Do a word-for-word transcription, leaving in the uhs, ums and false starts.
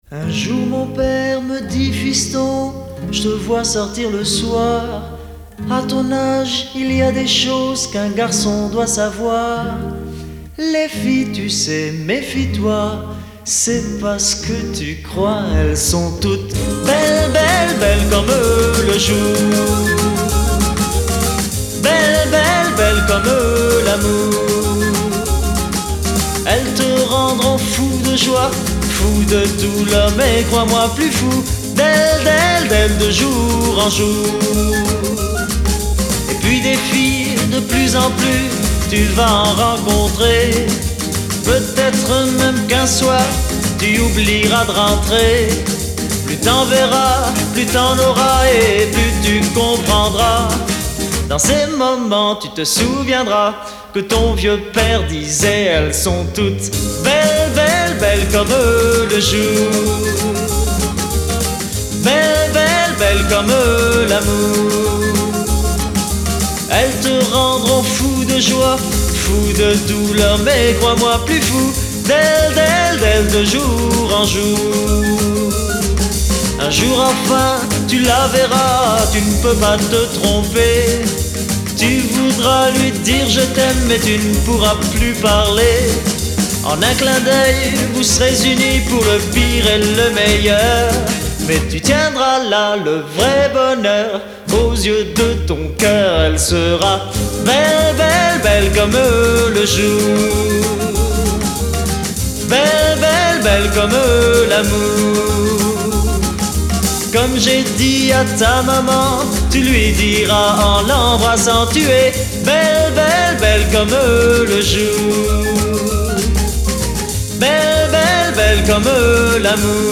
Un jour mon père me dit: fiston, je te vois sortir le soir. À ton âge, il y a des choses qu'un garçon doit savoir. Les filles, tu sais, méfie-toi, c'est pas ce que tu crois. Elles sont toutes belles, belles, belles comme le jour. Belles, belles, belles comme l'amour. Elles te rendront fou de joie, fou de douleur, mais crois-moi plus fou d'elles, d'elles, d'elles de jour en jour. Et puis des filles de plus en plus, tu vas en rencontrer. Peut-être même qu'un soir, tu oublieras de rentrer. Plus t'en verras, plus t'en auras et plus tu comprendras. Dans ces moments, tu te souviendras que ton vieux père disait: elles sont toutes belles, belles, belles comme le jour. Belles, belles, belles comme l'amour. Elles te rendront fou de joie, fou de douleur, mais crois-moi plus fou d'elles, d'elles, d'elles de jour en jour. Un jour enfin, tu la verras, tu ne peux pas te tromper. Tu voudras lui dire je t'aime, mais tu ne pourras plus parler. En un clin d'œil, vous serez unis pour le pire et le meilleur. Mais tu tiendras là le vrai bonheur. Aux yeux de ton cœur, elle sera belle, belle, belle comme le jour. Belle, belle, belle comme l'amour. Comme j'ai dit à ta maman, tu lui diras en l'embrassant: tu es belle, belle, belle comme le jour. Belle, belle, belle comme l'amour.